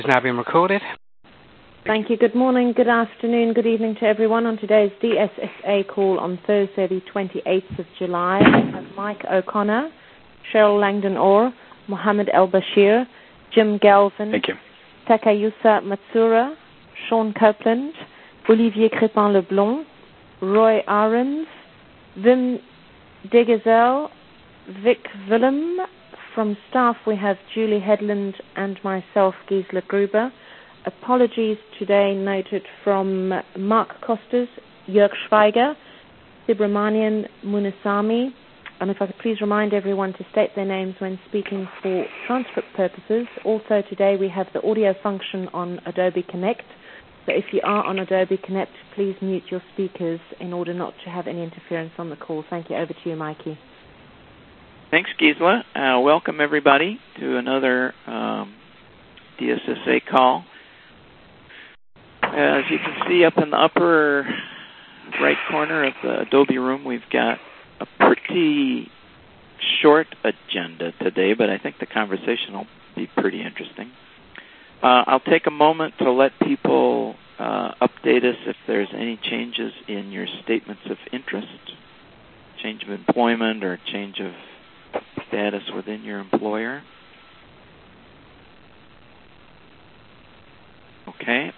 Is now being recorded. Thank you. Good morning, good afternoon, good evening to everyone on today's DSSA call on Thursday, the 28th of July. We have Mike O'Connor, Cheryl Langdon-Orr, Mohammed El-Bashir, Jim Galvin, Thank you. Takayusa Matsura, Sean Copeland, Olivier Crépin-Leblond, Roy Ahrens, Wim Degezel, Vic Willem. From staff, we have Julie Headland and myself, Gisela Gruber. Apologies today noted from Mark Costas, Jörg Schweiger, Subramanian Munasamy, and if I could please remind everyone to state their names when speaking for transcript purposes. Also today we have the audio function on Adobe Connect, so if you are on Adobe Connect, please mute your speakers in order not to have any interference on the call. Thank you. Over to you, Mikey. Thanks, Gisela. Welcome, everybody, to another DSSA call. As you can see up in the upper right corner of the Adobe room, we've got a pretty short agenda today, but I think the conversation will be pretty interesting. I'll take a moment to let people update us if there's any changes in your statements of interest, change of employment or change of status within your employer. Okay.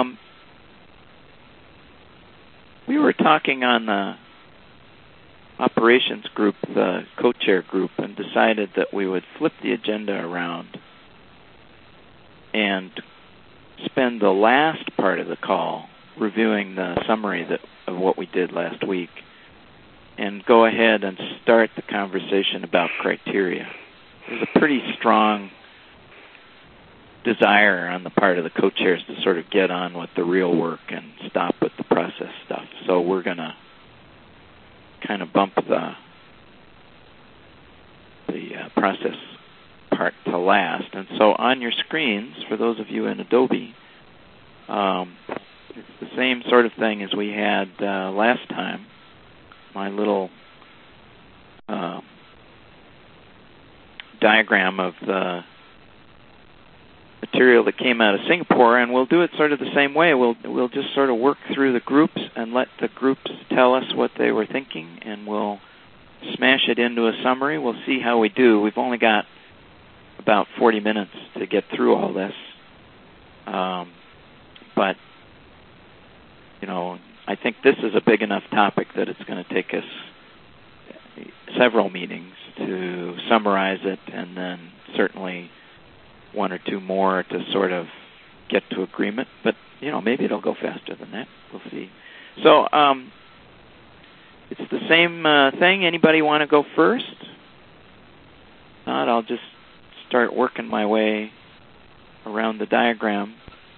We were talking on the operations group, the co-chair group, and decided that we would flip the agenda around and spend the last part of the call reviewing the summary of what we did last week, and go ahead and start the conversation about criteria. There's a pretty strong desire on the part of the co-chairs to sort of get on with the real work and stop with the process stuff. So we're going to kind of bump the process part to last. And so on your screens, for those of you in Adobe, it's the same sort of thing as we had last time. My little diagram of the material that came out of Singapore, and we'll do it sort of the same way. We'll just sort of work through the groups and let the groups tell us what they were thinking, and we'll smash it into a summary. We'll see how we do. We've only got about 40 minutes to get through all this. But, you know, I think this is a big enough topic that it's going to take us several meetings to summarize it, and then certainly one or two more to sort of get to agreement. But, you know, maybe it'll go faster than that. We'll see. So it's the same thing. Anybody want to go first? If not, I'll just start working my way around the diagram.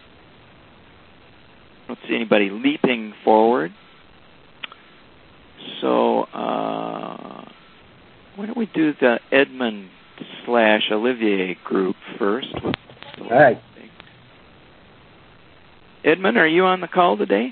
I don't see anybody leaping forward. So why don't we do the Edmund/Olivier group first? All right. Edmund, are you on the call today?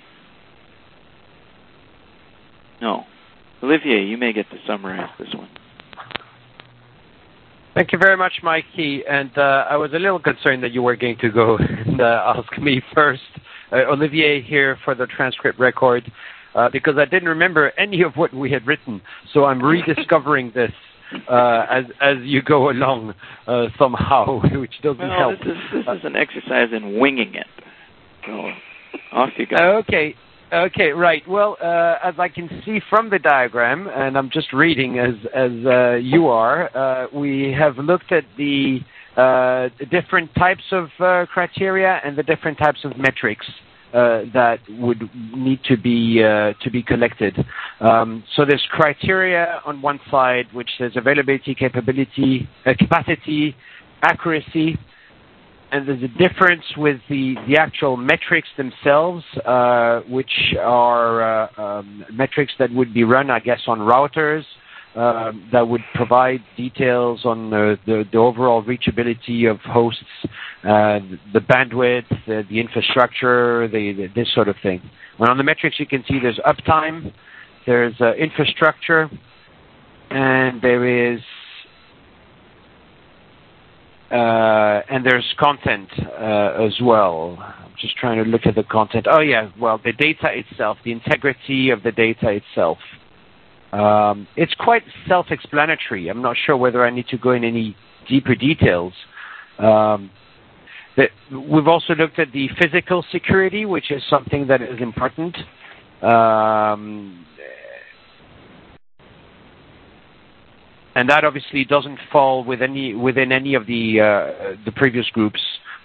No. Olivier, you may get to summarize this one. Thank you very much, Mikey. And I was a little concerned that you were going to go and ask me first. Olivier here for the transcript record, because I didn't remember any of what we had written. So I'm rediscovering this as you go along somehow, which doesn't help. This is an exercise in winging it. So off you go. Okay, right. Well, as I can see from the diagram, and I'm just reading as you are, we have looked at the different types of criteria and the different types of metrics that would need to be collected. So there's criteria on one side, which says availability, capability, capacity, accuracy, and there's a difference with the actual metrics themselves, which are metrics that would be run, I guess, on routers, that would provide details on the overall reachability of hosts, the bandwidth, the infrastructure, this sort of thing. And on the metrics, you can see there's uptime, there's infrastructure, and there is and there's content as well. I'm just trying to look at the content. Oh yeah, well, the data itself, the integrity of the data itself. It's quite self-explanatory. I'm not sure whether I need to go in any deeper details. We've also looked at the physical security, which is something that is important. And that obviously doesn't fall within any of the previous groups.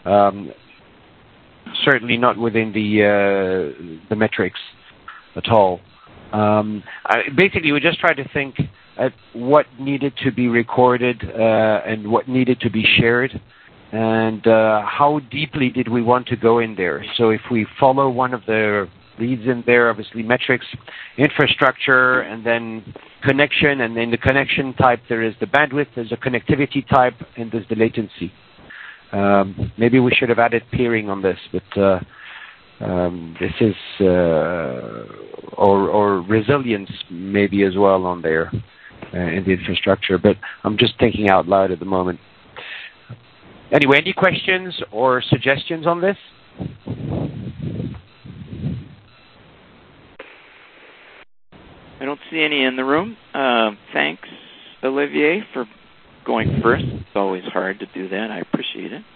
Certainly not within the metrics at all. Basically, we just tried to think at what needed to be recorded and what needed to be shared, and how deeply did we want to go in there. So if we follow one of the leads in there, obviously metrics, infrastructure, and then connection, and in the connection type there is the bandwidth, there's a connectivity type, and there's the latency. Maybe we should have added peering on this, but this is or resilience maybe as well on there in the infrastructure, but I'm just thinking out loud at the moment. Anyway, any questions or suggestions on this? I don't see any in the room. Thanks, Olivier, for going first. It's always hard to do that. I appreciate it.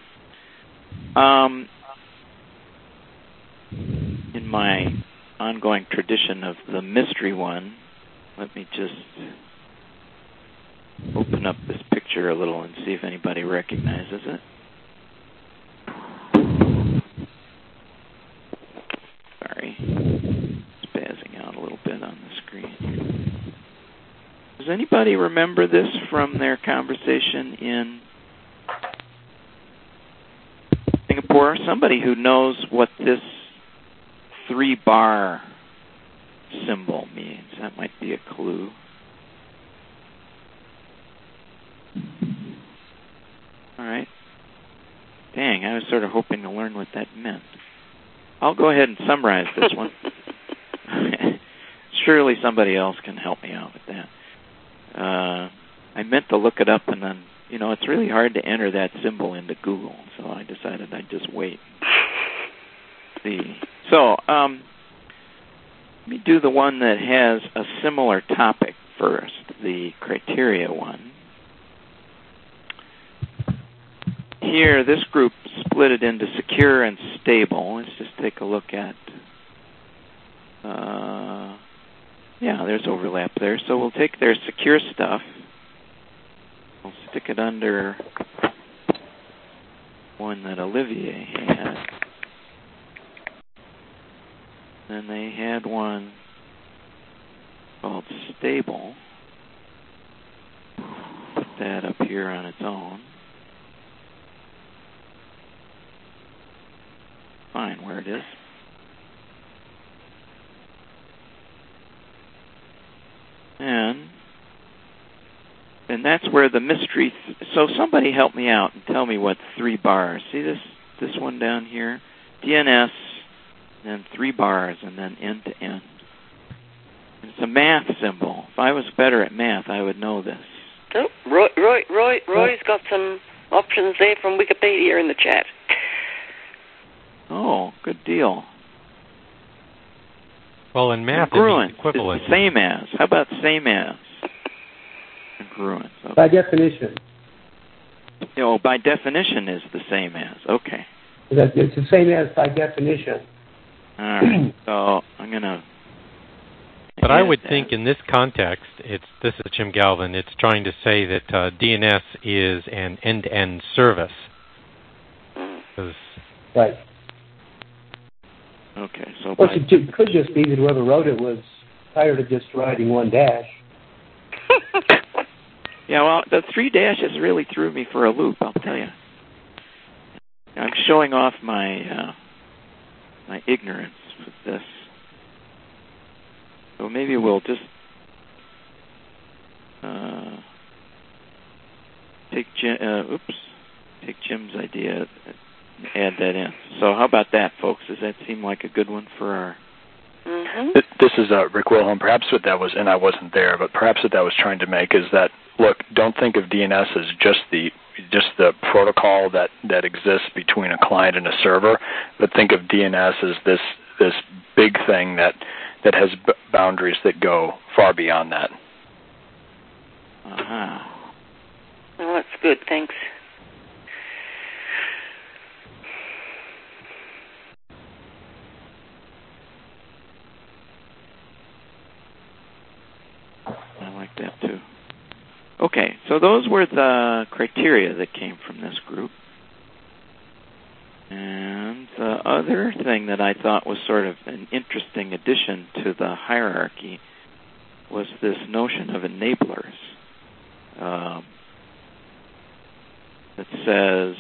In my ongoing tradition of the mystery one, let me just open up this picture a little and see if anybody recognizes it. Sorry. Spazzing out a little bit on the screen. Does anybody remember this from their conversation in Singapore? Somebody who knows what this 3-bar symbol means. That might be a clue. All right. Dang, I was sort of hoping to learn what that meant. I'll go ahead and summarize this one. Surely somebody else can help me out with that. I meant to look it up, and then, it's really hard to enter that symbol into Google, so I decided I'd just wait. See. So, let me do the one that has a similar topic first, the criteria one. Here, this group split it into secure and stable. Let's just take a look at, there's overlap there. So we'll take their secure stuff. We'll stick it under one that Olivier had. Then they had one called stable. Put that up here on its own. Fine, where it is. And that's where the mystery... So somebody help me out and tell me what 3 bars. See this one down here? DNS, then 3 bars, and then end to end. It's a math symbol. If I was better at math, I would know this. Oh, Roy's got some options there from Wikipedia in the chat. Oh, good deal. Well, in math, congruent it's equivalent. Is the same as. How about same as? Congruent. Okay. By definition. By definition is the same as. Okay. It's the same as by definition. All right. So I'm going to... But I would think in this context, this is Jim Galvin, it's trying to say that DNS is an end-to-end service. Right. Okay, so... Well, it could just be that whoever wrote it was tired of just writing 1 dash. Yeah, well, the 3 dashes really threw me for a loop, I'll tell you. I'm showing off my my ignorance with this. So maybe we'll just take Jim's idea and add that in. So how about that, folks? Does that seem like a good one for our... Mm-hmm. This is Rick Wilhelm. Perhaps what that was, and I wasn't there, but perhaps what that was trying to make is that, look, don't think of DNS as just the just the protocol that exists between a client and a server, but think of DNS as this big thing that has boundaries that go far beyond that. Uh-huh. Well, that's good. Thanks. I like that too. Okay, so those were the criteria that came from this group. And the other thing that I thought was sort of an interesting addition to the hierarchy was this notion of enablers. That says,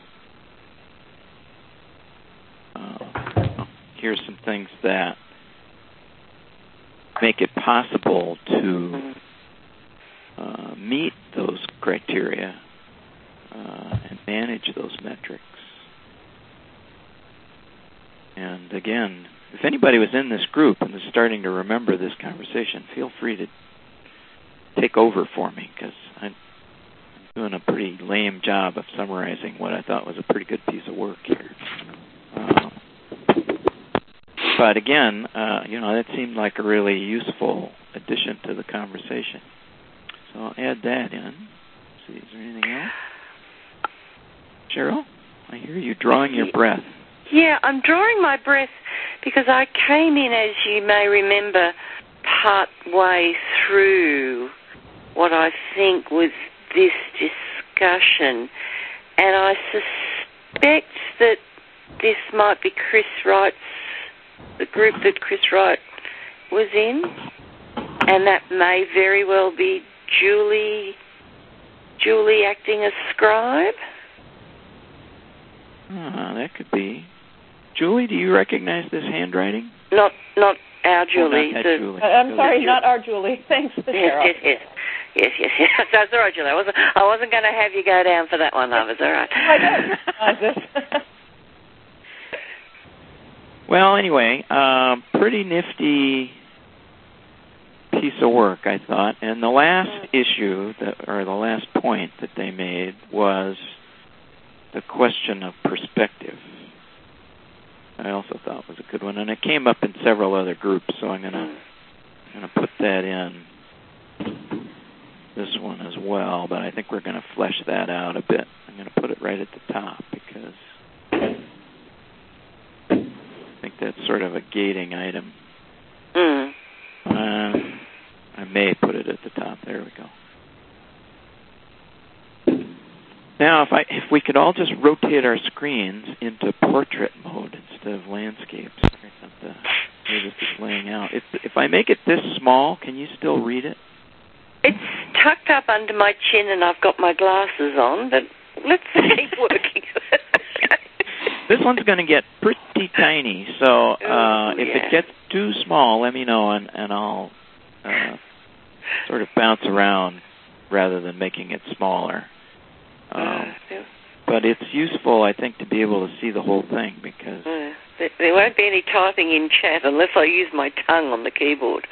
here's some things that make it possible to meet those criteria and manage those metrics. And again, if anybody was in this group and is starting to remember this conversation, feel free to take over for me, because I'm doing a pretty lame job of summarizing what I thought was a pretty good piece of work here. But again, that seemed like a really useful addition to the conversation. So I'll add that in. Let's see, is there anything else? Cheryl, I hear you drawing your breath. Yeah, I'm drawing my breath because I came in, as you may remember, part way through what I think was this discussion, and I suspect that this might be Chris Wright's, the group that Chris Wright was in, and that may very well be Julie acting as scribe. That could be. Julie, do you recognize this handwriting? Not our Julie. Not Julie. I'm sorry, not our Julie. Thanks, Cheryl. Yes. That's all right, Julie. I wasn't going to have you go down for that one, though. It's all right. I don't recognize it. Well, anyway, pretty nifty piece of work, I thought. And the last issue, or the last point that they made was the question of perspective. I also thought was a good one, and it came up in several other groups, so I'm gonna put that in this one as well, but I think we're going to flesh that out a bit. I'm going to put it right at the top because I think that's sort of a gating item. I may put it at the top. There we go. Now, if we could all just rotate our screens into portrait mode instead of landscapes. The way this is laying out. If I make it this small, can you still read it? It's tucked up under my chin and I've got my glasses on, but let's keep working. This one's going to get pretty tiny, so if it gets too small, let me know, and I'll sort of bounce around rather than making it smaller. But it's useful, I think, to be able to see the whole thing because... There won't be any typing in chat unless I use my tongue on the keyboard.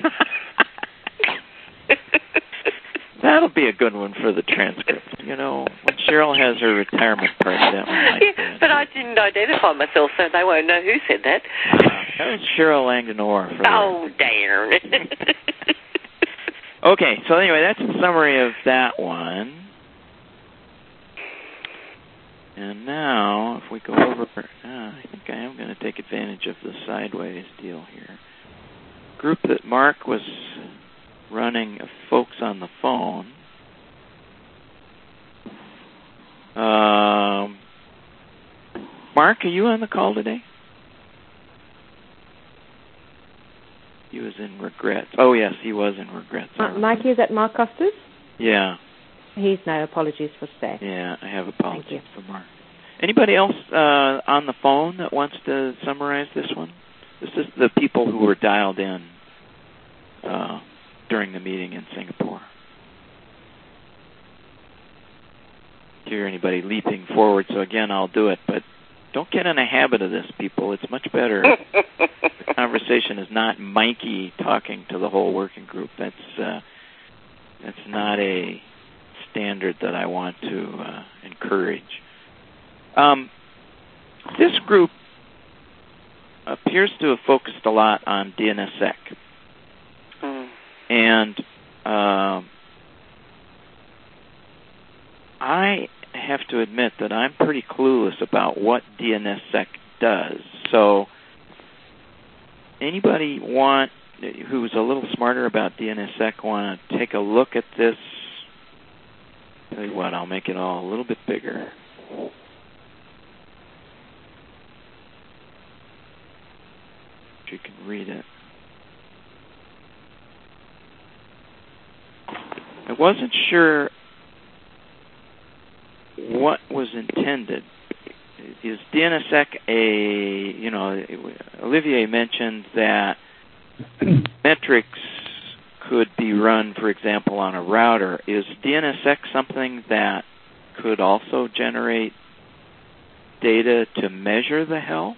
That'll be a good one for the transcript. You know, when Cheryl has her retirement party, that one might be. But I didn't identify myself, so they won't know who said that. That was Cheryl Langanore. Oh, darn. Okay, so anyway, that's a summary of that one. And now, if we go over, I think I am going to take advantage of the sideways deal here. Group that Mark was running of folks on the phone. Mark, are you on the call today? He was in regrets. Oh, yes, he was in regrets. Mikey, is that Mark Costas? Yeah. He's no apologies for today. Yeah, I have apologies for Mark. Anybody else on the phone that wants to summarize this one? This is the people who were dialed in during the meeting in Singapore. Hear anybody leaping forward, so again, I'll do it, but don't get in a habit of this, people. It's much better. The conversation is not Mikey talking to the whole working group. That's not a standard that I want to encourage. This group appears to have focused a lot on DNSSEC. And I have to admit that I'm pretty clueless about what DNSSEC does. So anybody who's a little smarter about DNSSEC want to take a look at this? Tell you what, I'll make it all a little bit bigger. You can read it. I wasn't sure what was intended. Is DNSSEC Olivier mentioned that metrics could be run, for example, on a router. Is DNSSEC something that could also generate data to measure the health?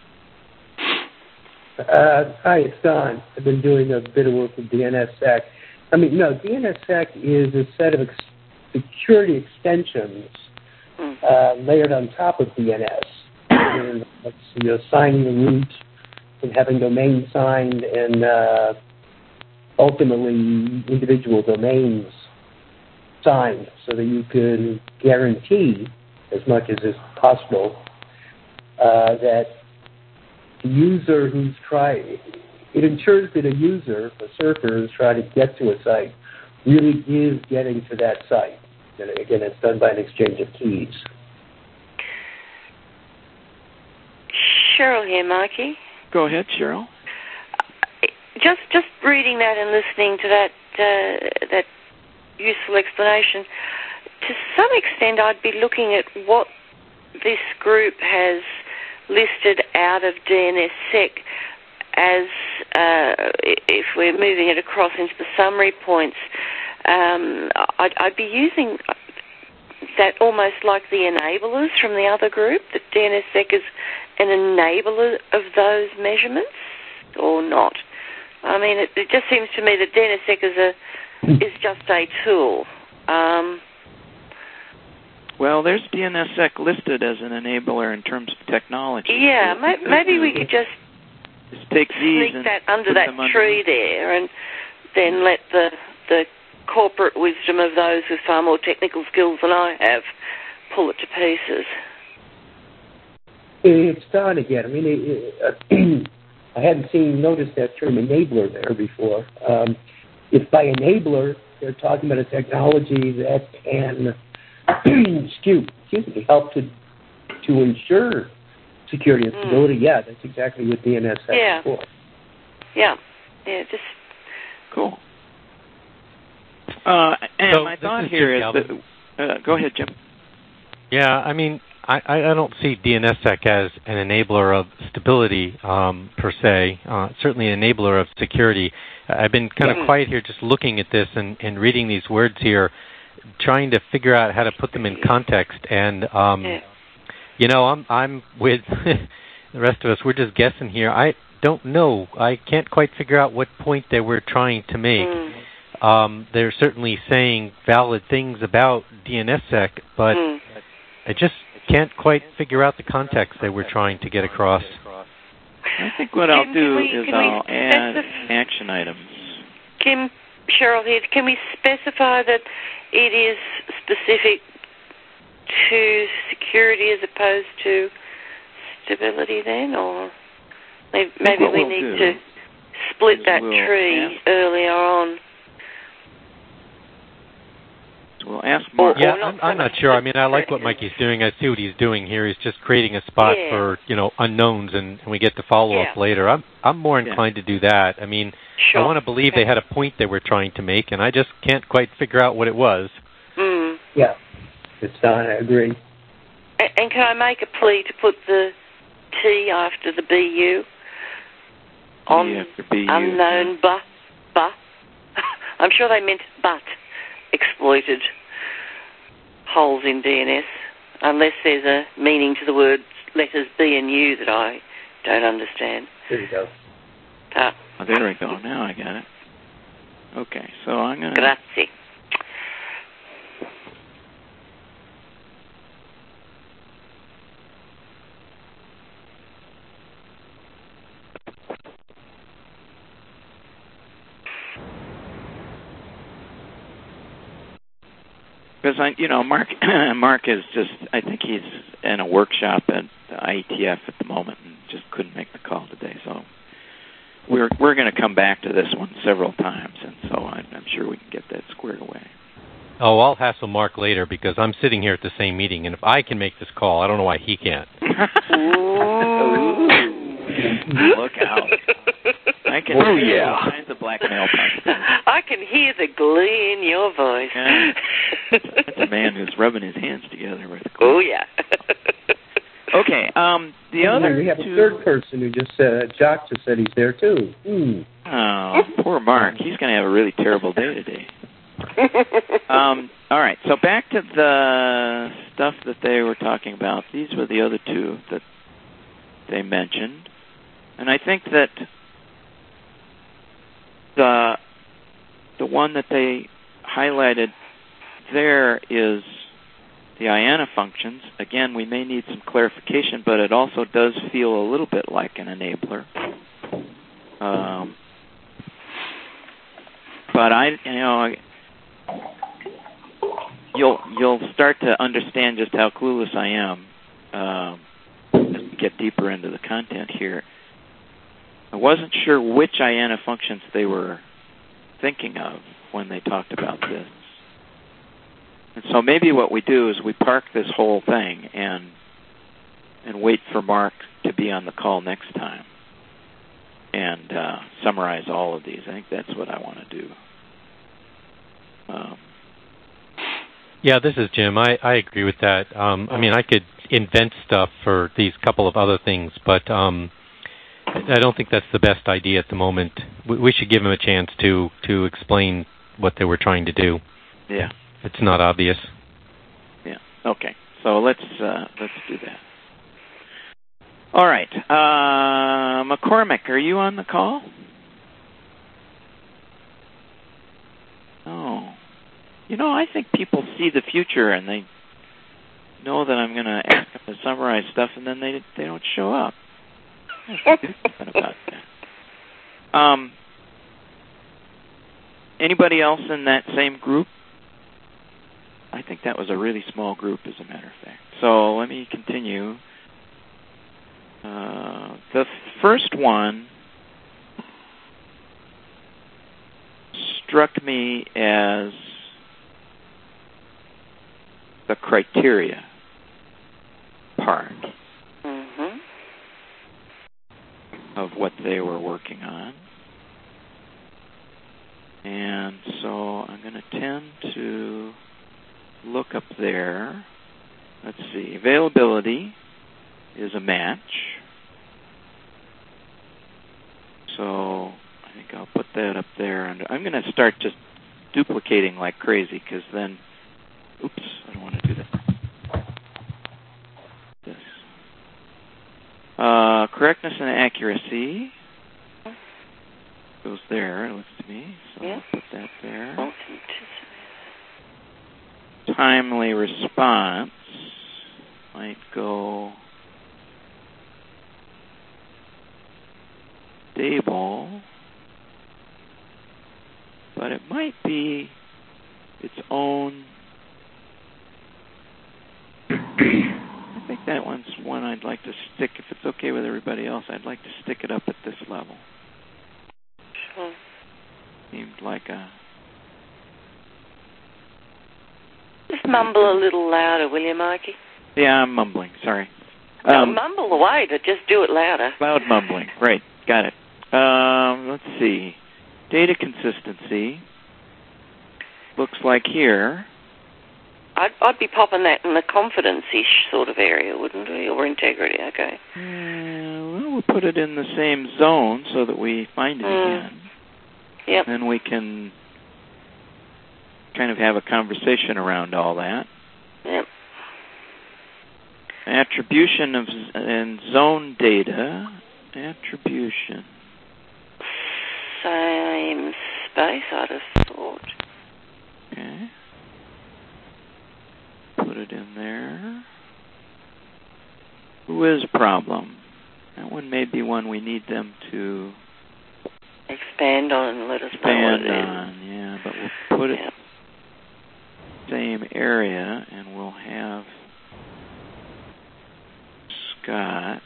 Hi, it's Don. I've been doing a bit of work with DNSSEC. No, DNSSEC is a set of security extensions layered on top of DNS. And signing the root and having domains signed and ultimately individual domains signed so that you can guarantee as much as is possible that the user it ensures that a user, a surfer who's trying to get to a site, really is getting to that site. And again, it's done by an exchange of keys. Cheryl here, Mikey. Go ahead, Cheryl. Just reading that and listening to that useful explanation, to some extent I'd be looking at what this group has listed out of DNSSEC as, if we're moving it across into the summary points, I'd be using that almost like the enablers from the other group, that DNSSEC is an enabler of those measurements, or not. It just seems to me that DNSSEC is just a tool. Well, there's DNSSEC listed as an enabler in terms of technology. Yeah, so maybe we could just take these sneak that under that tree there, and then let the corporate wisdom of those with far more technical skills than I have pull it to pieces. It's Don again. I hadn't noticed that term enabler there before. If by enabler they're talking about a technology that can help to ensure security and stability, yeah, that's exactly what DNSSEC is for. Yeah, just cool. And so my thought here is that, go ahead, Jim. Yeah, I don't see DNSSEC as an enabler of stability per se. Certainly an enabler of security. I've been kind of quiet here, just looking at this and reading these words here, trying to figure out how to put them in context. And I'm with the rest of us. We're just guessing here. I don't know. I can't quite figure out what point they were trying to make. They're certainly saying valid things about DNSSEC, but I just can't quite figure out the context they were trying to get across. I think what I'll do is I'll add action items. Cheryl here, can we specify that it is specific to security as opposed to stability then, or maybe we need to split that tree earlier on? We'll ask Mark. Yeah, I'm not sure. I like what Mikey's doing. I see what he's doing here. He's just creating a spot for unknowns, and we get to follow up later. I'm more inclined to do that. I want to believe they had a point they were trying to make, and I just can't quite figure out what it was. Yeah, it's Don. I agree. And can I make a plea to put the T after the BU on unknown but? I'm sure they meant but exploited holes in DNS, unless there's a meaning to the word letters B and U that I don't understand. There you go. There we go. Now I got it. Okay, so I'm going to... Grazie. Because Mark is just. I think he's in a workshop at the IETF at the moment and just couldn't make the call today. So we're going to come back to this one several times, and so I'm sure we can get that squared away. Oh, I'll hassle Mark later because I'm sitting here at the same meeting, and if I can make this call, I don't know why he can't. Look out. I can hear all kinds of blackmail possibilities. I can hear the glee in your voice. Yeah. That's a man who's rubbing his hands together with the Oh, yeah. Okay, the other we have a third person who just said, Jock just said he's there too. Oh, poor Mark. He's going to have a really terrible day today. All right, so back to the stuff that they were talking about. These were the other two that they mentioned. And I think that the one that they highlighted there is the IANA functions. Again, we may need some clarification, but it also does feel a little bit like an enabler. But you'll start to understand just how clueless I am as we get deeper into the content here. I wasn't sure which IANA functions they were thinking of when they talked about this. And so maybe what we do is we park this whole thing and wait for Mark to be on the call next time and summarize all of these. I think that's what I want to do. Yeah, this is Jim. I agree with that. I mean, I could invent stuff for these couple of other things, but I don't think that's the best idea at the moment. We should give him a chance to explain what they were trying to do. Yeah. It's not obvious. Yeah. Okay. So let's do that. All right. McCormick, are you on the call? Oh. I think people see the future and they know that I'm going to ask them to summarize stuff, and then they don't show up. I have to do something about that. Anybody else in that same group? I think that was a really small group, as a matter of fact. So let me continue. The first one struck me as the criteria part of what they were working on. And so I'm going to tend to look up there. Let's see. Availability is a match. So I think I'll put that up there. And I'm going to start just duplicating like crazy because then, oops, I don't want to do that. This. Correctness and accuracy goes there, it looks to me. So I'll put that there. Timely response might go stable, but it might be its own. I think that one's one I'd like to stick. If it's okay with everybody else, I'd like to stick it up at this level. Sure. Seemed like a... Just mumble a little louder, will you, Mikey? Yeah, I'm mumbling. Sorry. No, mumble away, but just do it louder. Loud mumbling. Right. Got it. Let's see. Data consistency. Looks like here. I'd be popping that in the confidence-ish sort of area, wouldn't we? Or integrity, okay. Well, we'll put it in the same zone so that we find it again. Yep. Then we can kind of have a conversation around all that. Yep. Attribution of and zone data. Attribution. Same space, I'd have thought. Okay. Put it in there. Who is problem? That one may be one we need them to expand on and let us know what it is. Yeah, but we'll put it same area, and we'll have Scott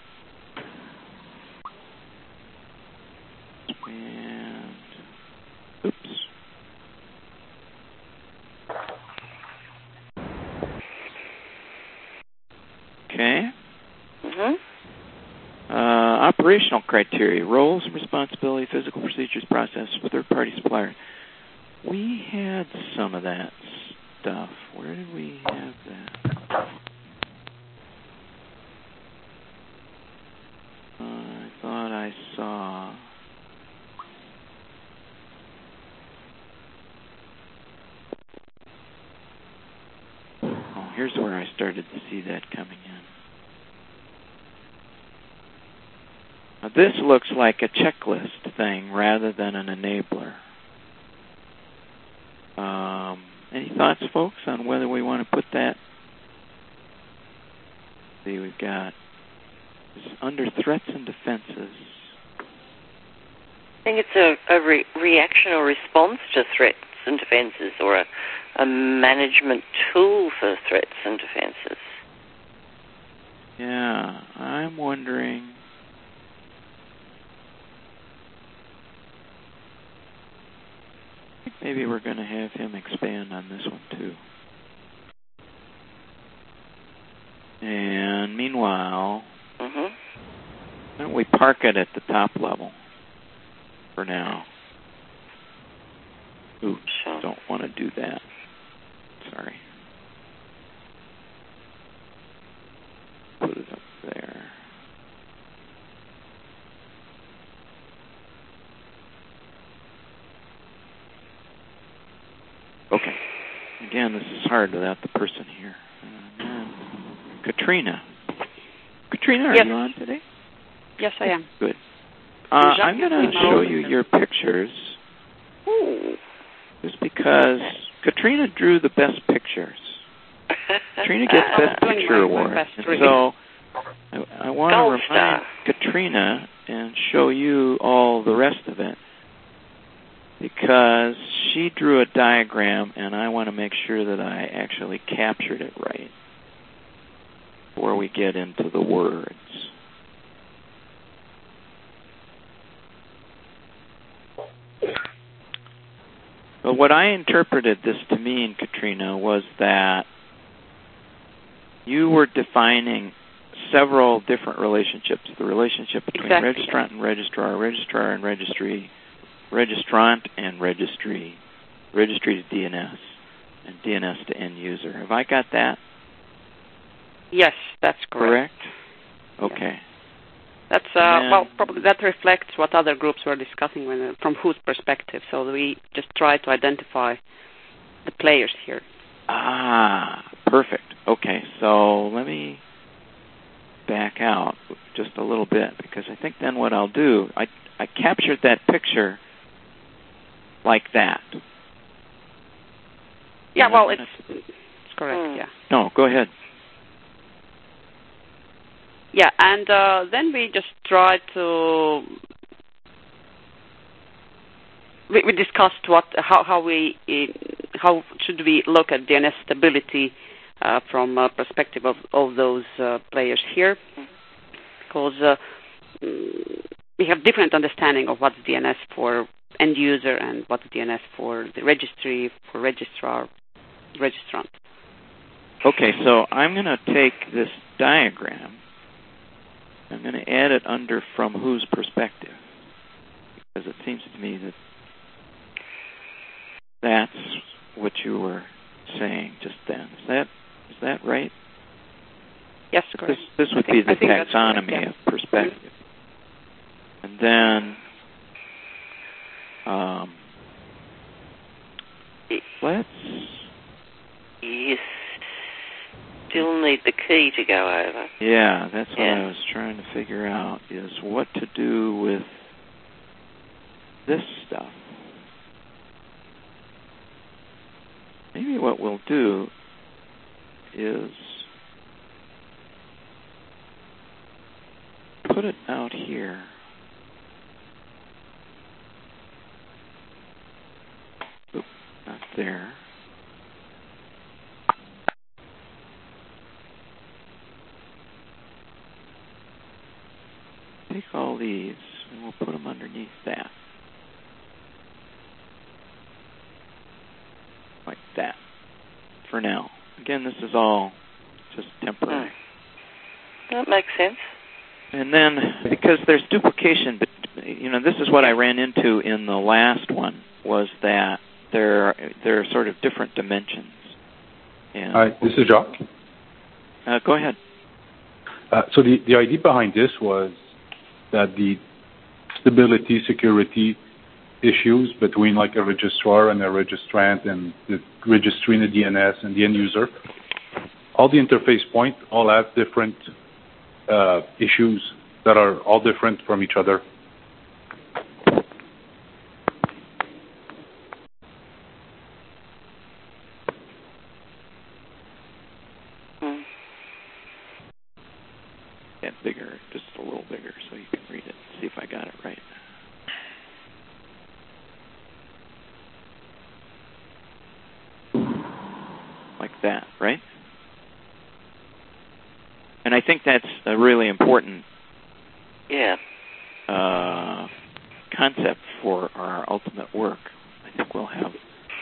and oops. Okay. Operational criteria, roles and responsibility, physical procedures, process with third-party suppliers. We had some of that stuff. Where did we have that? I thought I saw... Oh, here's where I started to see that coming in. Now, this looks like a checklist thing rather than an enabler. Any thoughts, folks, on whether we want to put that? See, we've got this under threats and defenses. I think it's a reaction or response to threats and defenses, or a management tool for threats and defenses. Yeah, I'm wondering... Maybe we're going to have him expand on this one, too. And meanwhile, why don't we park it at the top level for now? Oops, don't want to do that. Sorry. Put it up there. Okay. Again, this is hard without the person here. Katrina. Katrina, are you on today? Yes, I am. Good. I'm going to show you your pictures. Ooh. Just because Katrina drew the best pictures. Katrina gets Best Picture Award. And so I want to remind Katrina and show you all the rest of it, because she drew a diagram, and I want to make sure that I actually captured it right before we get into the words. But what I interpreted this to mean, Katrina, was that you were defining several different relationships. The relationship between registrant and registrar, registrar and registry, registrant and registry, registry to DNS, and DNS to end user. Have I got that? Yes, that's correct. Okay. Yeah. That's well, probably that reflects what other groups were discussing from whose perspective. So we just try to identify the players here. Ah, perfect. Okay, so let me back out just a little bit, because I think then what I'll do, I captured that picture like that. Yeah, well, it's correct, yeah. No, go ahead. Yeah, and then we just try to... We discussed how should we look at DNS stability from a perspective of those players here, because we have different understanding of what's DNS for end user and what's DNS for the registry, for registrar, registrant. Okay, so I'm going to take this diagram. I'm going to add it under from whose perspective, because it seems to me that that's what you were saying just then. Is that right? Yes, correct. This would be the taxonomy of perspective. And then let's... You still need the key to go over. Yeah, that's what I was trying to figure out, is what to do with this stuff. Maybe what we'll do is put it out here. Oop, not there. take all these and we'll put them underneath that. Like that. For now. Again, this is all just temporary. That makes sense. And then, because there's duplication, but this is what I ran into in the last one, was that there are sort of different dimensions. And Hi, this is Jacques. Go ahead. So the idea behind this was that the stability, security issues between like a registrar and a registrant and the registry and the DNS and the end user, all the interface points all have different issues that are all different from each other. Get bigger, just a little bigger so you can read it. See if I got it right. Like that, right? And I think that's a really important concept for our ultimate work. I think we'll have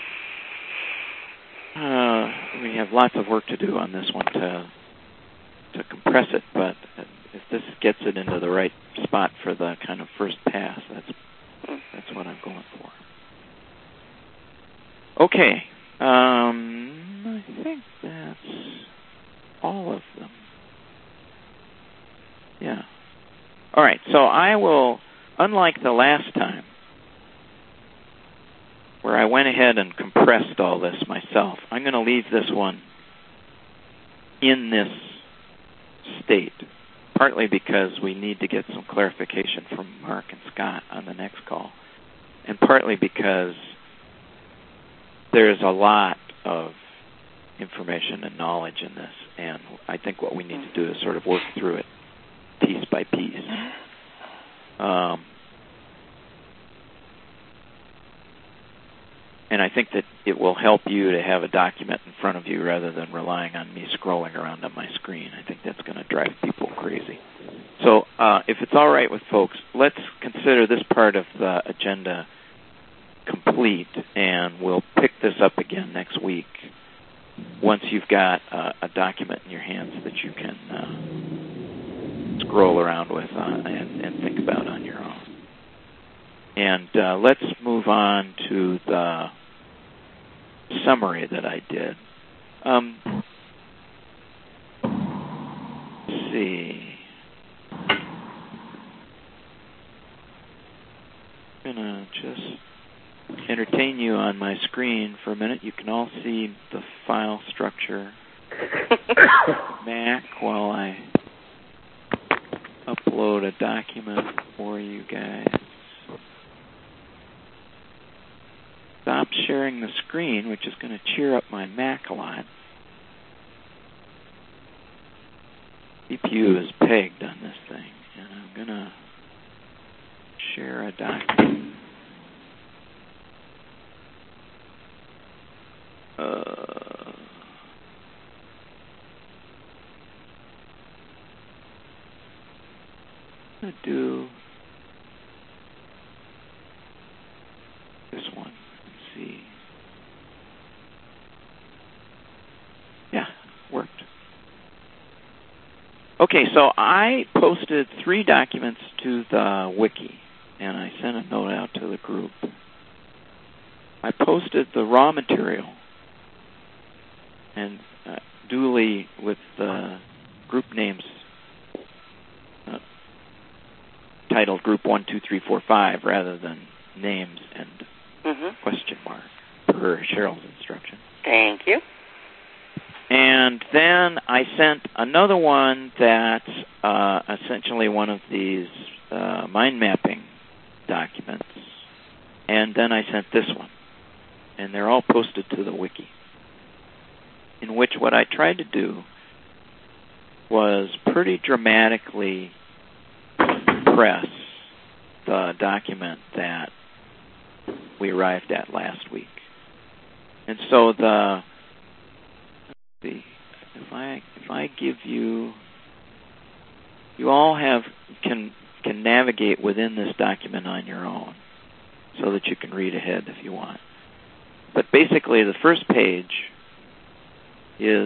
we have lots of work to do on this one to compress it, but if this gets it into the right spot for the kind of first pass, that's what I'm going for. Okay. I think that's all of them. Yeah. All right, so I will, unlike the last time, where I went ahead and compressed all this myself, I'm going to leave this one in this state, partly because we need to get some clarification from Mark and Scott on the next call, and partly because there's a lot of information and knowledge in this, and I think what we need to do is sort of work through it piece by piece. And I think that it will help you to have a document in front of you rather than relying on me scrolling around on my screen. I think that's going to drive people crazy. So if it's all right with folks, let's consider this part of the agenda complete, and we'll pick this up again next week once you've got a document in your hands that you can scroll around with and think about on your own. And let's move on to the summary that I did. Let's see. I'm going to just entertain you on my screen for a minute. You can all see the file structure Mac while I upload a document for you guys. Stop sharing the screen, which is going to cheer up my Mac a lot. CPU is pegged on this thing, and I'm going to share a document. I'm going to do this one. Let's see. Yeah, worked. Okay, so I posted 3 documents to the wiki, and I sent a note out to the group. I posted the raw material, and duly with the group names titled Group 1, 2, 3, 4, 5 rather than names and question mark per Cheryl's instruction. Thank you. And then I sent another one that's essentially one of these mind mapping documents. And then I sent this one. And they're all posted to the wiki, in which what I tried to do was pretty dramatically press the document that we arrived at last week. And so if I give you all can can navigate within this document on your own so that you can read ahead if you want. But basically, the first page is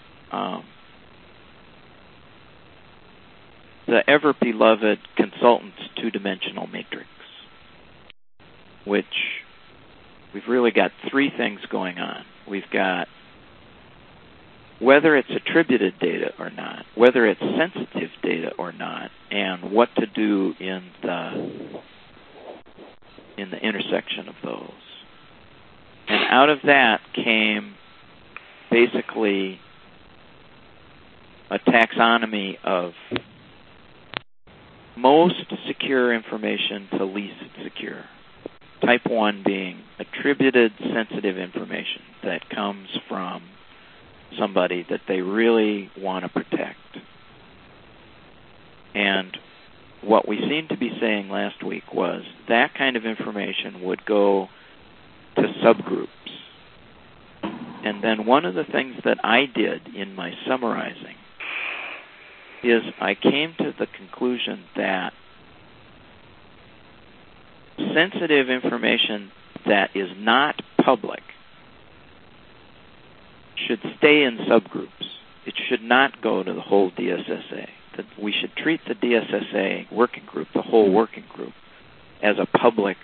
the ever-beloved consultant's two-dimensional matrix, which we've really got three things going on. We've got whether it's attributed data or not, whether it's sensitive data or not, and what to do in the intersection of those. And out of that came basically a taxonomy of most secure information to least secure. Type 1 being attributed sensitive information that comes from somebody that they really want to protect. And what we seemed to be saying last week was that kind of information would go to subgroups. And then one of the things that I did in my summarizing is I came to the conclusion that sensitive information that is not public should stay in subgroups. It should not go to the whole DSSA. That we should treat the DSSA working group, the whole working group, as a public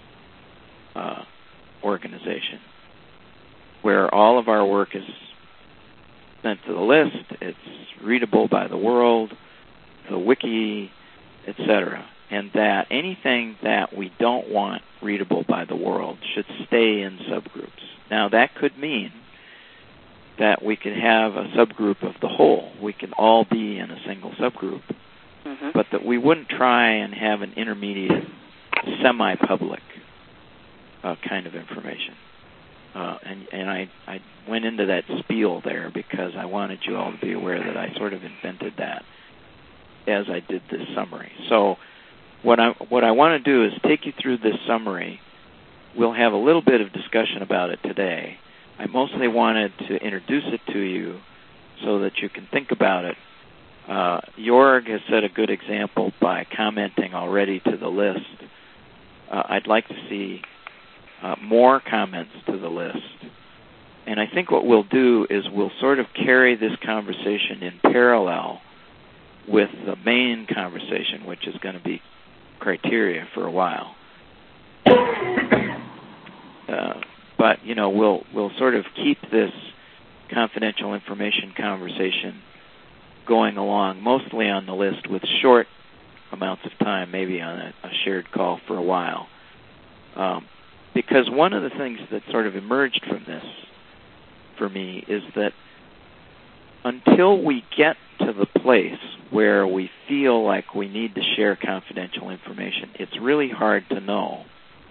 organization where all of our work is sent to the list, it's readable by the world, the wiki, etc., and that anything that we don't want readable by the world should stay in subgroups. Now, that could mean that we could have a subgroup of the whole. We can all be in a single subgroup, but that we wouldn't try and have an intermediate, semi-public kind of information. And I went into that spiel there because I wanted you all to be aware that I sort of invented that as I did this summary. So what I want to do is take you through this summary. We'll have a little bit of discussion about it today. I mostly wanted to introduce it to you so that you can think about it. Jorg has set a good example by commenting already to the list. I'd like to see more comments to the list. And I think what we'll do is we'll sort of carry this conversation in parallel with the main conversation, which is going to be criteria for a while. But, you know, we'll sort of keep this confidential information conversation going along, mostly on the list with short amounts of time, maybe on a shared call for a while. Because one of the things that sort of emerged from this for me is that until we get to the place where we feel like we need to share confidential information, it's really hard to know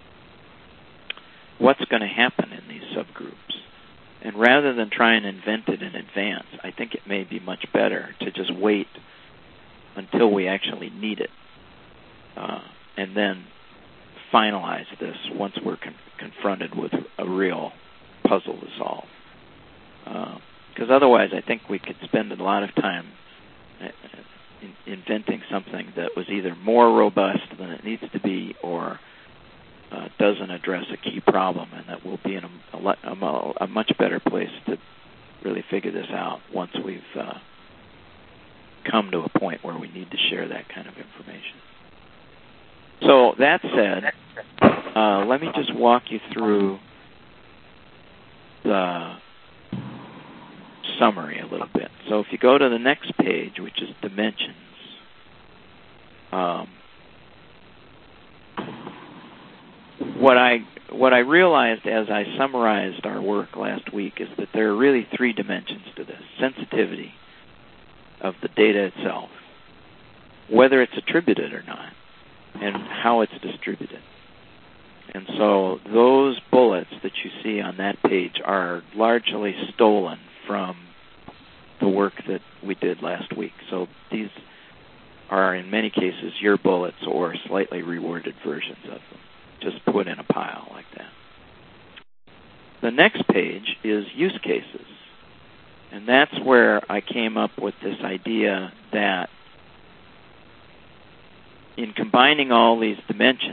what's going to happen in these subgroups. And rather than try and invent it in advance, I think it may be much better to just wait until we actually need it and then finalize this once we're confronted with a real puzzle to solve. Because otherwise I think we could spend a lot of time inventing something that was either more robust than it needs to be or doesn't address a key problem, and that we'll be in a much better place to really figure this out once we've come to a point where we need to share that kind of information. So that said, let me just walk you through the summary a little bit. So if you go to the next page, which is dimensions, what I realized as I summarized our work last week is that there are really three dimensions to this: sensitivity of the data itself, whether it's attributed or not, and how it's distributed. And so those bullets that you see on that page are largely stolen from the work that we did last week. So these are, in many cases, your bullets or slightly reworded versions of them, just put in a pile like that. The next page is use cases. And that's where I came up with this idea that in combining all these dimensions,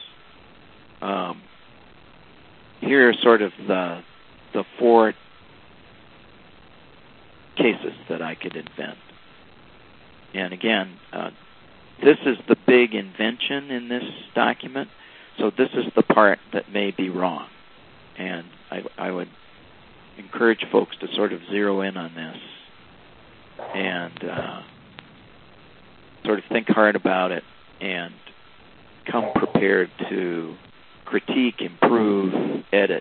here are sort of the 4 cases that I could invent. And again, this is the big invention in this document, so this is the part that may be wrong. And I would encourage folks to sort of zero in on this and sort of think hard about it and come prepared to critique, improve, edit.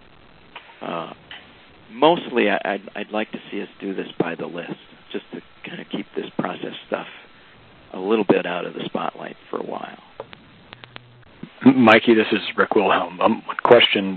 Mostly, I'd like to see us do this by the list, just to kind of keep this process stuff a little bit out of the spotlight for a while. Mikey, this is Rick Wilhelm. Question: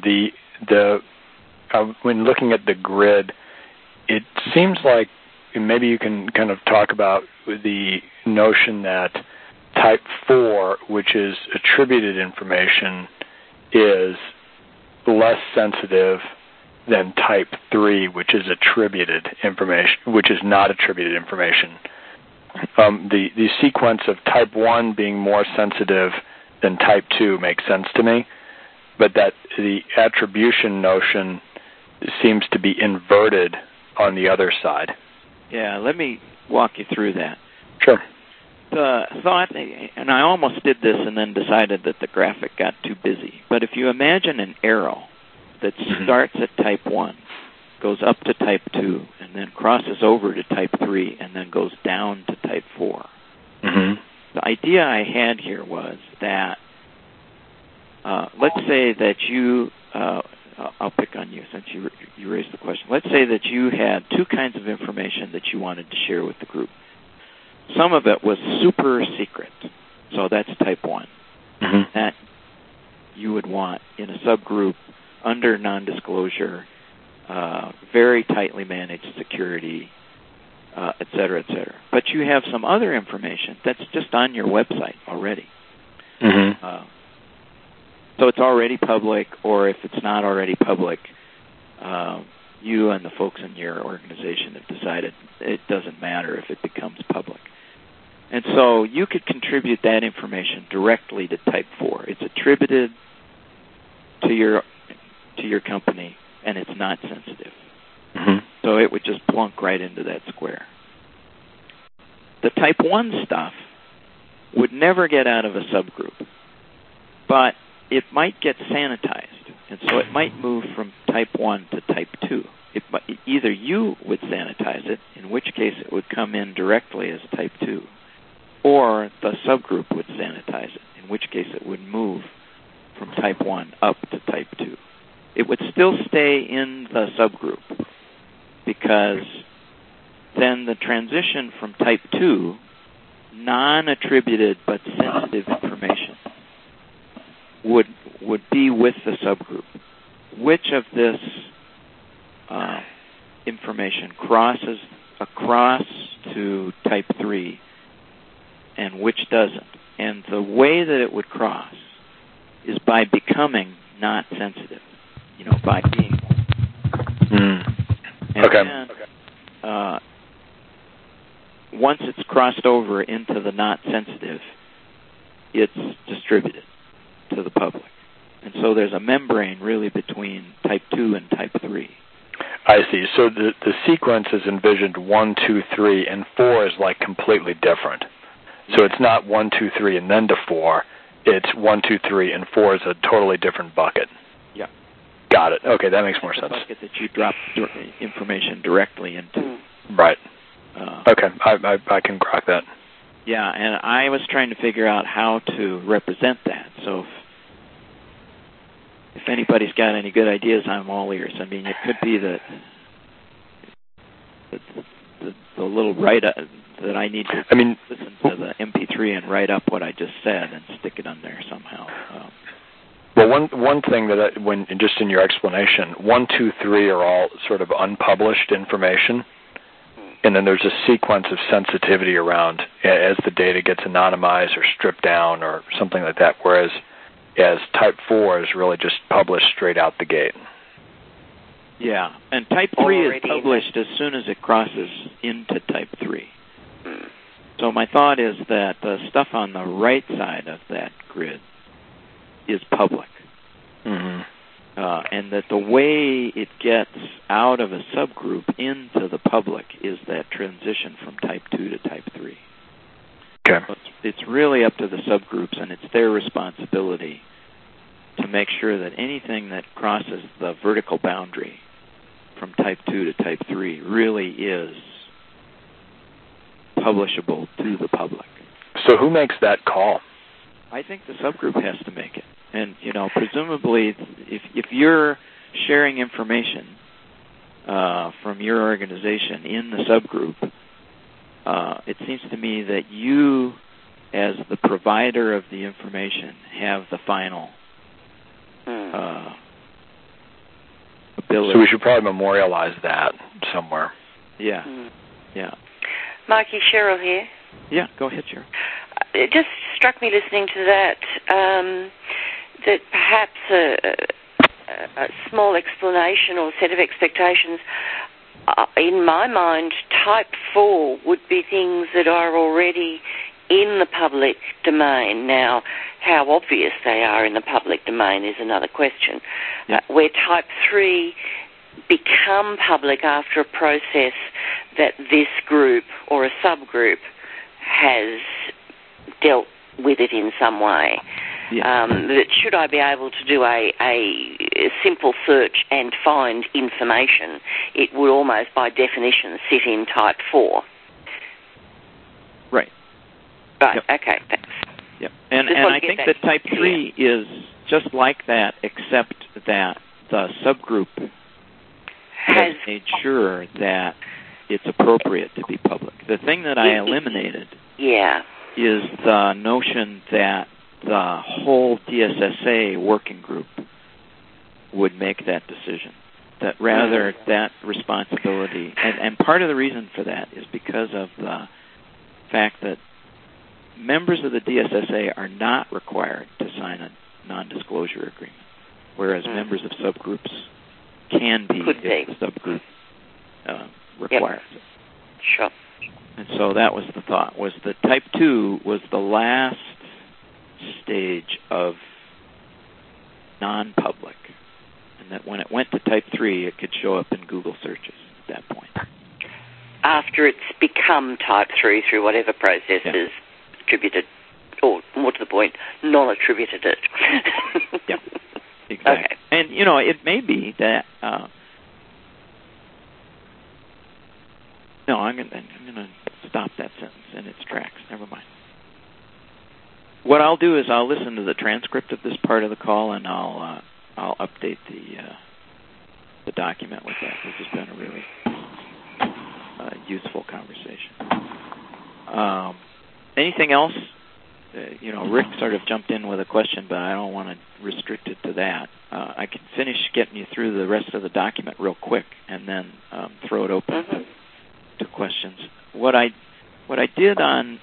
when looking at the grid, it seems like maybe you can kind of talk about the notion that type 4, which is attributed information, is less sensitive than type 3, which is attributed information, which is not attributed information. The sequence of type 1 being more sensitive than type 2 makes sense to me, but that the attribution notion seems to be inverted on the other side. Yeah, let me walk you through that. Sure. The thought, and I almost did this and then decided that the graphic got too busy, but if you imagine an arrow that starts at type 1, goes up to type 2, and then crosses over to type 3, and then goes down to type 4. Mm-hmm. The idea I had here was that, let's say that you, I'll pick on you since you raised the question. Let's say that you had 2 kinds of information that you wanted to share with the group. Some of it was super secret, so that's type 1. Mm-hmm. That you would want in a subgroup under non-disclosure, very tightly managed security, et cetera, et cetera. But you have some other information that's just on your website already. Mm-hmm. So it's already public, or if it's not already public, you and the folks in your organization have decided it doesn't matter if it becomes public. And so you could contribute that information directly to type 4. It's attributed to your company, and it's not sensitive. Mm-hmm. So it would just plunk right into that square. The type 1 stuff would never get out of a subgroup, but it might get sanitized, and so it might move from type 1 to type 2. Either you would sanitize it, in which case it would come in directly as type 2, or the subgroup would sanitize it, in which case it would move from type 1 up to type 2. It would still stay in the subgroup, because then the transition from type 2, non-attributed but sensitive information, would be with the subgroup. Which of this information crosses across to type 3 and which doesn't? And the way that it would cross is by becoming not sensitive, by being. And okay. Then, once it's crossed over into the not sensitive, it's distributed to the public. And so there's a membrane really between type 2 and type 3. I see. So the sequence is envisioned 1, 2, 3, and 4 is like completely different. So it's not 1, 2, 3, and then to 4. It's 1, 2, 3, and 4 is a totally different bucket. Yeah. Got it. Okay, that makes more sense. The bucket that you drop information directly into. Right. Okay, I can grok that. Yeah, and I was trying to figure out how to represent that. So if anybody's got any good ideas, I'm all ears. I mean, it could be that the little write-up that I need to listen to the MP3 and write up what I just said and stick it on there somehow. Well, one thing that when just in your explanation, 1, 2, 3 are all sort of unpublished information, and then there's a sequence of sensitivity around as the data gets anonymized or stripped down or something like that, whereas as type 4 is really just published straight out the gate. Yeah, and type 3 is published as soon as it crosses into type 3. So my thought is that the stuff on the right side of that grid is public. Mm-hmm. And that the way it gets out of a subgroup into the public is that transition from type 2 to type 3. Okay. So it's really up to the subgroups, and it's their responsibility to make sure that anything that crosses the vertical boundary from type 2 to type 3 really is publishable to the public. So who makes that call? I think the subgroup has to make it. And, presumably, if you're sharing information from your organization in the subgroup, it seems to me that you, as the provider of the information, have the final ability. So we should probably memorialize that somewhere. Yeah, yeah. Mikey, Cheryl here. Yeah, go ahead, Cheryl. It just struck me listening to that, that perhaps a small explanation or set of expectations, in my mind, type 4 would be things that are already in the public domain. Now, how obvious they are in the public domain is another question. Yeah. Where type 3 become public after a process that this group or a subgroup has dealt with it in some way. Yeah. That should I be able to do a simple search and find information, it would almost by definition sit in type 4. Right. Right, yep. Okay, thanks. Yep. And I think that type 3 is just like that, except that the subgroup has made sure that it's appropriate to be public. The thing that I eliminated is the notion that the whole DSSA working group would make that decision. That rather that responsibility, and part of the reason for that is because of the fact that members of the DSSA are not required to sign a non-disclosure agreement, whereas members of subgroups can be if the subgroup requires it. Sure. And so that was the thought, was that type 2 was the last stage of non-public, and that when it went to type 3, it could show up in Google searches at that point. After it's become type 3 through whatever process is attributed, or more to the point, non-attributed it. Yeah, exactly. Okay. And, it may be that... No, I'm going to stop that sentence in its tracks. Never mind. What I'll do is I'll listen to the transcript of this part of the call, and I'll update the document with that. This has been a really useful conversation. Anything else? Rick sort of jumped in with a question, but I don't want to restrict it to that. I can finish getting you through the rest of the document real quick, and then throw it open to questions. What I did on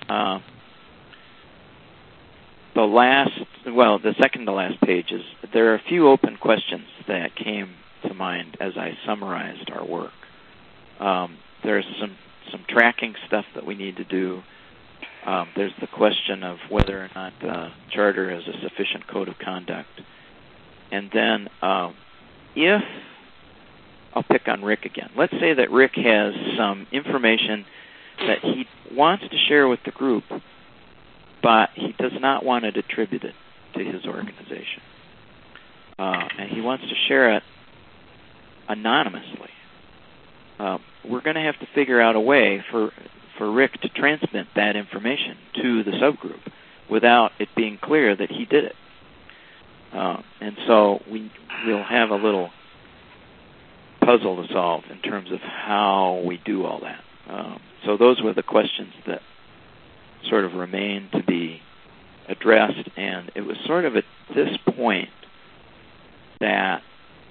the second to last page is there are a few open questions that came to mind as I summarized our work. There's some tracking stuff that we need to do. There's the question of whether or not the charter has a sufficient code of conduct. And then if I'll pick on Rick again. Let's say that Rick has some information that he wants to share with the group, but he does not want it attributed to his organization. And he wants to share it anonymously. We're going to have to figure out a way for Rick to transmit that information to the subgroup without it being clear that he did it. And so we'll have a little puzzle to solve in terms of how we do all that. So those were the questions that sort of remain to be addressed, and it was sort of at this point that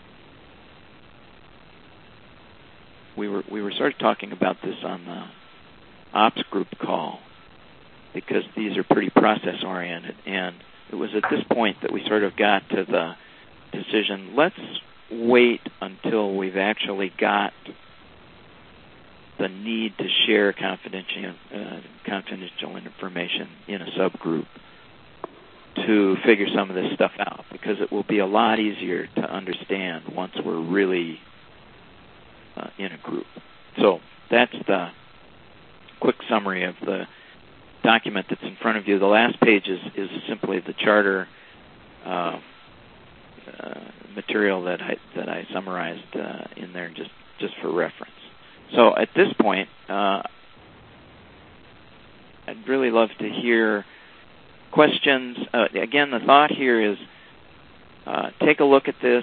we were sort of talking about this on the ops group call, because these are pretty process oriented, and it was at this point that we sort of got to the decision, let's wait until we've actually got the need to share confidential information in a subgroup to figure some of this stuff out, because it will be a lot easier to understand once we're really in a group. So that's the quick summary of the document that's in front of you. The last page is simply the charter material that I summarized in there just for reference. So at this point, I'd really love to hear questions. Again, the thought here is take a look at this,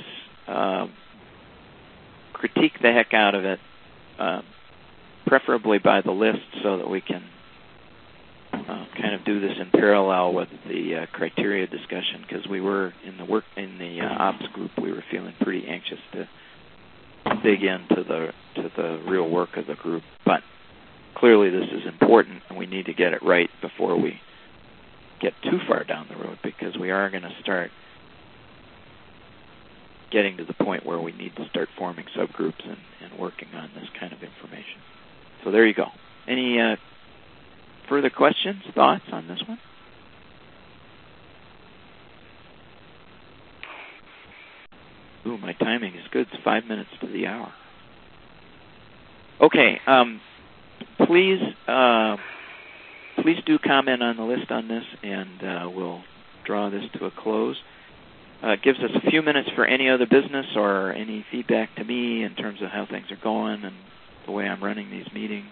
critique the heck out of it, preferably by the list, so that we can kind of do this in parallel with the criteria discussion, because we were in the ops group, we were feeling pretty anxious to dig into the real work of the group. But clearly this is important, and we need to get it right before we get too far down the road, because we are going to start getting to the point where we need to start forming subgroups and working on this kind of information. So there you go. Any further questions, thoughts on this one? Ooh, my timing is good. It's 5 minutes to the hour. Okay. Please do comment on the list on this, and we'll draw this to a close. It gives us a few minutes for any other business or any feedback to me in terms of how things are going and the way I'm running these meetings.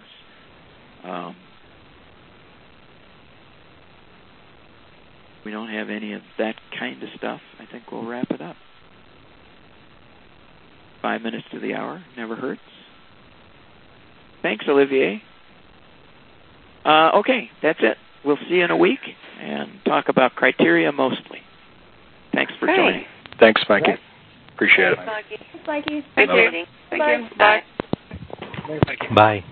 We don't have any of that kind of stuff. I think we'll wrap it up. 5 minutes to the hour. Never hurts. Thanks, Olivier. Okay, that's it. We'll see you in a week and talk about criteria mostly. Thanks for joining. Thanks, Mikey. Appreciate it. Thanks, Mikey. Thank you. Thank you. Bye. Bye.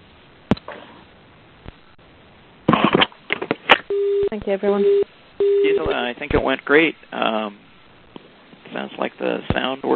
Thank you, everyone. Gisela, I think it went great. Sounds like the sound worked.